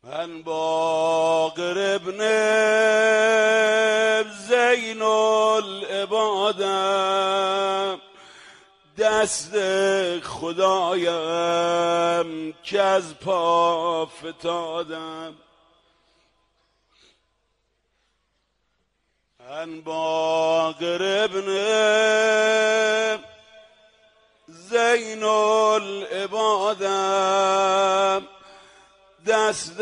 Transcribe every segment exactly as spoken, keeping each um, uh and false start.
من باقر ابن زین العبادم، دست خدایم که از پا فتادم. من باقر ابن زین العبادم، دست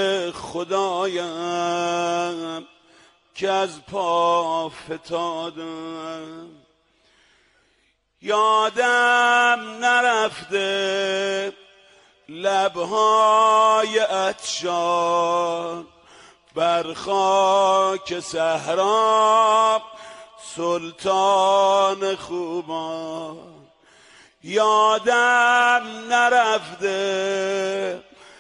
خدایم که از پا فتادم. یادم نرفته لبهای عطشان بر خاک صحرا سلطان خوبان. یادم نرفته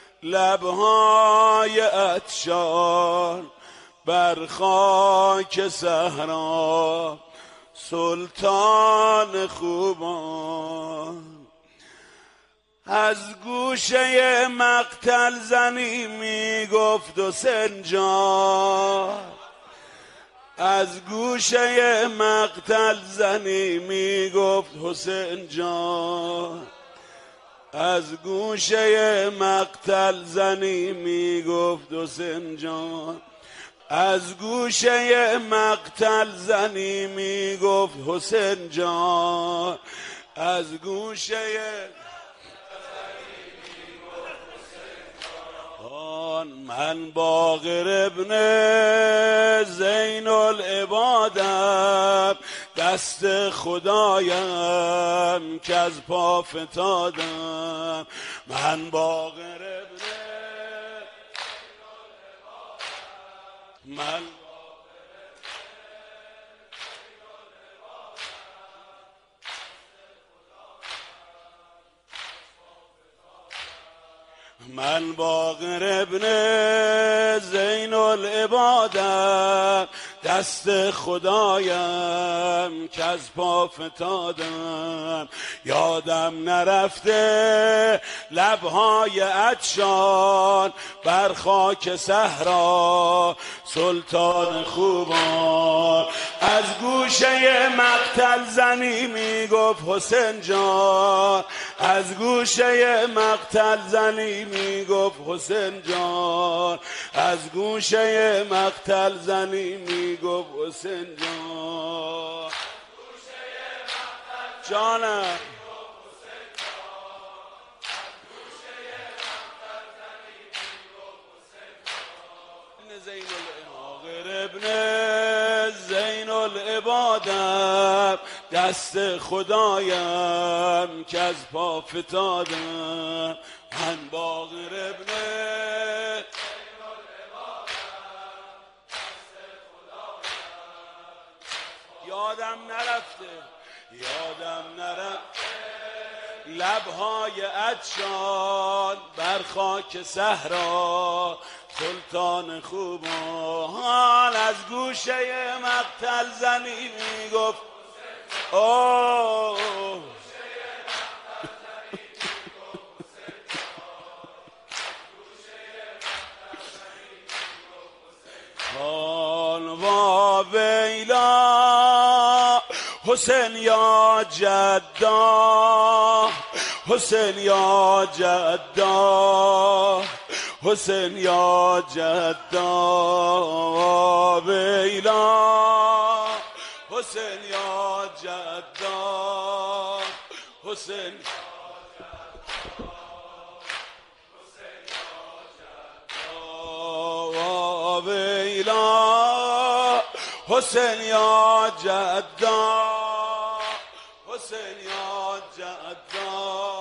لبهای عطشان بر خاک صحرا سلطان خوبان. از گوشه مقتل زنی می گفت حسین جان، از گوشه مقتل زنی می گفت حسین جان، از گوشه مقتل زنی می گفت حسین جان، از گوشه مقتل زنی می گفت حسین جان، از گوشه من باقر ابن زین العبادم، دست خدایم که از پا فتادم. من باقر ابن من من باقر ابن زین العبادم، دست خدایم که از پا فتادم. یادم نرفته لبهای عطشان بر خاک صحرا سلطان خوبان. از گوشه مقتل زنی می گفت حسین جان، از گوشه مقتل زنی می گفت حسین جان، از گوشه مقتل زنی می گفت حسین جان. جانم ابن زین العبادم، دست خدایم که از پا فتادم. من باقر ابن زین العبادم، دست خدایم. یادم نرفته یادم نرفته لبهای عطشان بر خاک صحرا سلطان خوبان. از گوشه مقتل زنی می گفت اوه و ویلا حسین یا جدا، حسین یا جدا، حسین یا جدا ویلا، حسین یا جدا، حسین ویلا، حسین یا جدا، حسین یا جدا.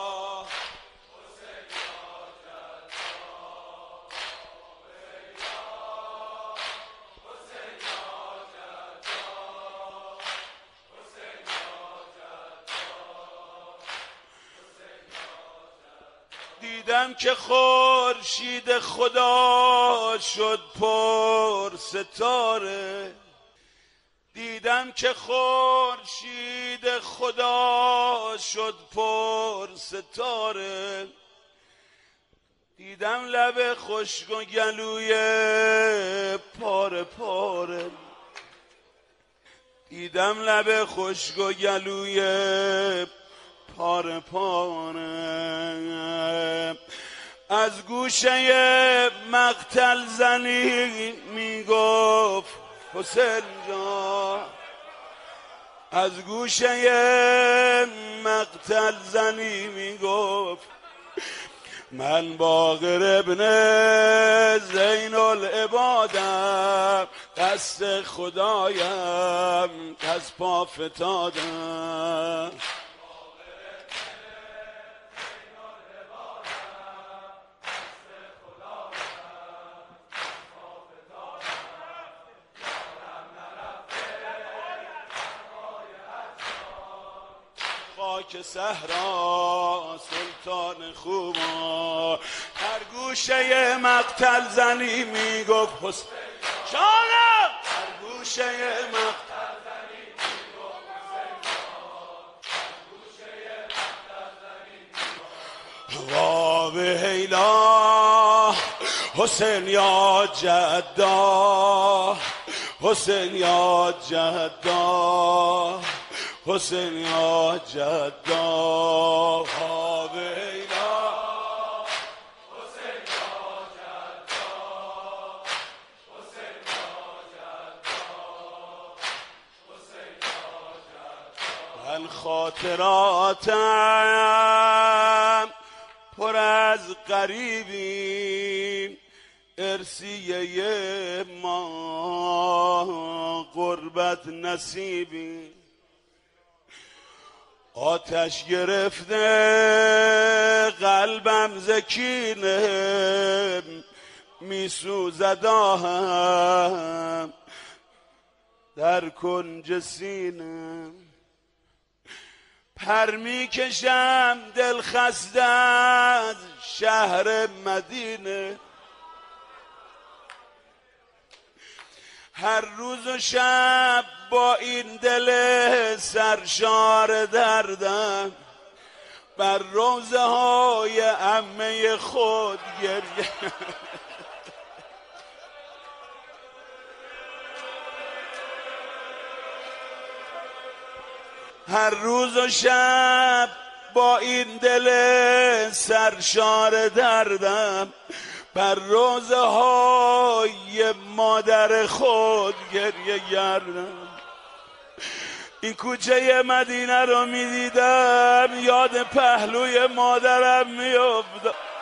دیدم که خورشید خدا شد پر ستاره، دیدم که خورشید خدا شد پر ستاره. دیدم لب خشک و گلوی پاره پاره، دیدم لب خشک و گلوی پاره پاره، از گوشه مقتل زنی میگفت حسین جان، از گوشه مقتل زنی میگفت من باقر ابن زین العبادم، دست خدایم از پا فتادم. خاک صحرا سلطان خوبا، هر گوشه مقتل زنی میگفت حسین جانم، هر گوشه مقتل زنی میگفت حسین جان، هر گوشه مقتل زنی میگفت وا بهیلا حسین یا جدا، حسین یا جدا، حسین یا جدا، ها بینا حسین یا جدا، حسین یا جدا، حسین یا جدا. من خاطراتم پر از غریبی، ارسیه ما غربت نصیبی، آتش گرفته قلبم زکینه میسوزد آهم در کنج سینه، پر میکشم دل خسته از شهر مدینه، هر روز و شب با این دل سرشار دردم بر روزه های عمه خود گریه. هر روز و شب با این دل سرشار دردم بر روزه های مادر خود گریه گردم. این کوچه مدینه رو می دیدم، یاد پهلوی مادرم می افتاد.